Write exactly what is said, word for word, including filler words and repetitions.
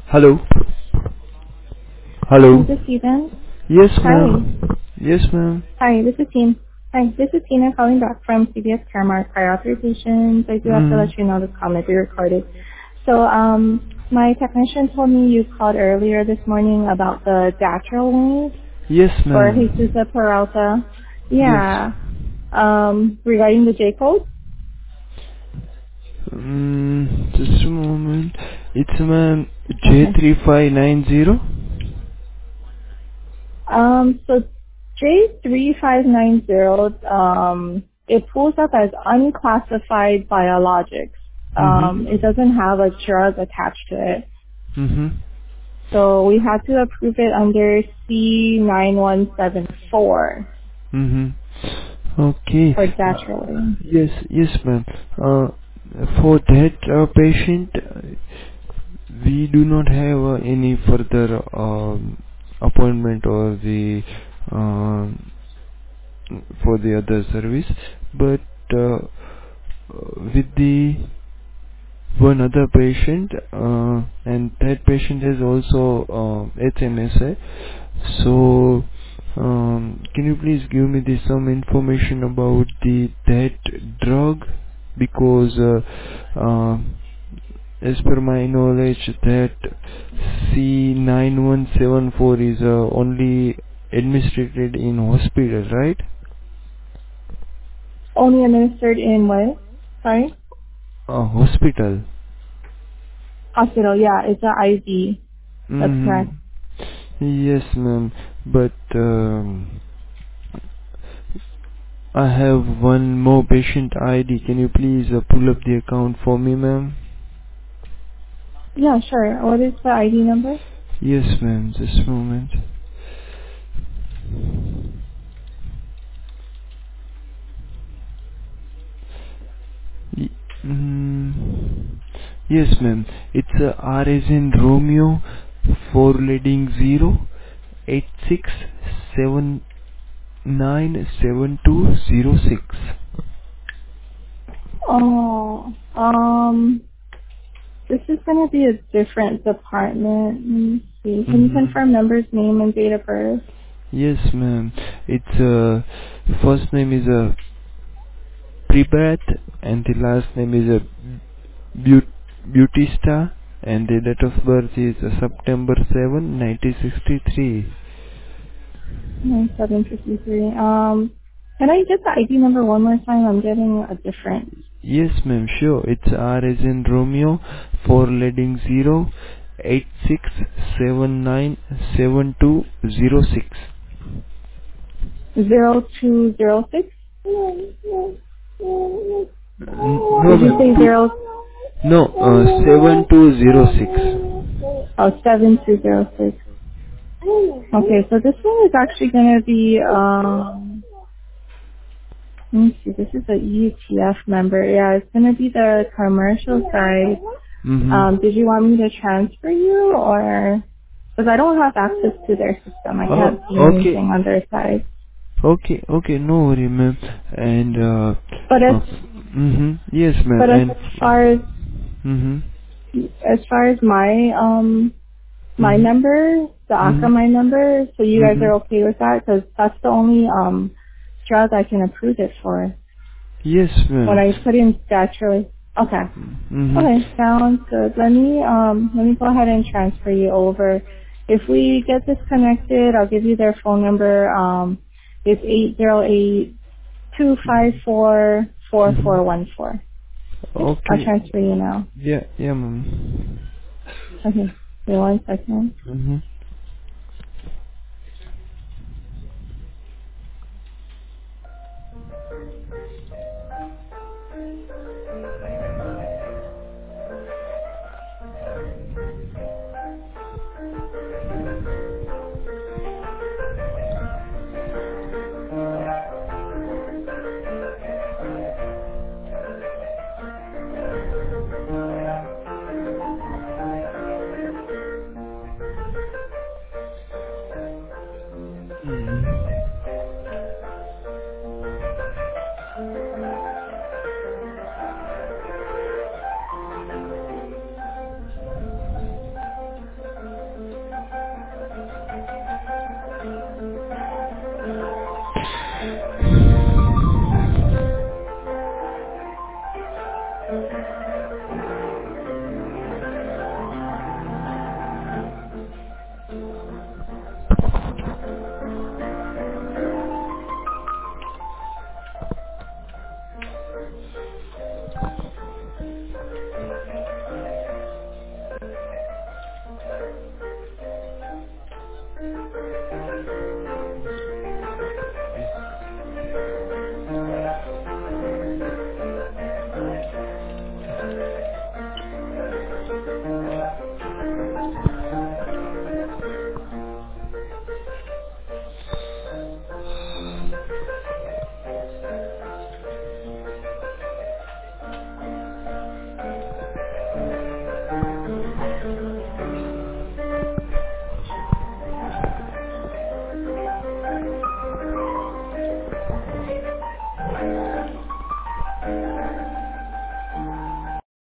Hello. Hi, Hello. this is Ethan. Yes, Hi. ma'am. Yes, ma'am. Hi, this is Tina. Hi, this is Tina calling back from C B S Caremark Prior Authorizations. I do have to let Mm. you know this call may be recorded. So, um, my technician told me you called earlier this morning about the Datril wave Yes, for ma'am. Jesus Peralta. Yes. Yeah. Um, regarding the J code. Mm, just a moment. It's ma'am J Okay. three five nine zero. Um, so J three five nine zero, um, it pulls up as unclassified biologics. Um, it Mhm. doesn't have a drug attached to it. Mhm. So we had to approve it under C nine one seven four Mhm. Okay. for Uh, Datroway. yes, yes, ma'am. Uh, for that uh, patient, uh, we do not have uh, any further um, appointment or the um, for the other service, but uh, uh, with the one other patient, uh, and that patient is also uh, H M S A. So, um, can you please give me the, some information about the that drug? Because uh, uh, as per my knowledge, that C nine one seven four is uh, only administered in hospital, right? Only administered in what? Sorry? Uh, hospital. Hospital, yeah, it's an I V. That's Mm-hmm. correct. Yes, ma'am. But um, I have one more patient I D. Can you please uh, pull up the account for me, ma'am? Yeah, sure. What is the I D number? Yes, ma'am. Just a moment. Y- mm, yes, ma'am. It's uh, R as in Romeo, four leading zero eight six seven nine seven two zero six. Oh, um, this is going to be a different department. Let me see. Can you Mm-hmm. confirm member's name and date of birth? Yes, ma'am. It's uh, first name is uh, Pribat and the last name is a Beau- Bautista and the date of birth is uh, September seventh, nineteen sixty-three. nine seven five three. Um, can I get the I D number one more time? I'm getting a different. Yes, ma'am, sure. It's R as in Romeo, four leading zero eight six seven nine seven two zero six. zero two zero six? No, Did you ma'am. say Two, zero? no, uh, seven two zero six. Oh, seven two zero six. Okay, so this one is actually going to be, um, let me see, this is a E T F member. Yeah, it's going to be the commercial side. Mm-hmm. Um, did you want me to transfer you or, because I don't have access to their system. I Oh, can't see okay. anything on their side. Okay, okay, no worry, ma'am. And, uh, But as, uh mm-hmm, yes, ma'am. but as And, far as, mm-hmm, as far as my, um, my mm-hmm, number, the mm-hmm, Akamai number, so you guys mm-hmm. are okay with that? Because that's the only, um, drug I can approve it for. Yes, When ma'am. I put in statutory. Okay. Mm-hmm, Okay, sounds good. Let me um let me go ahead and transfer you over. If we get disconnected, I'll give you their phone number. Um, it's eight zero eight two five four four mm-hmm. four one four. Okay, I'll Okay. transfer you now. Yeah, yeah, ma'am. Okay, wait one second. Mm-hmm.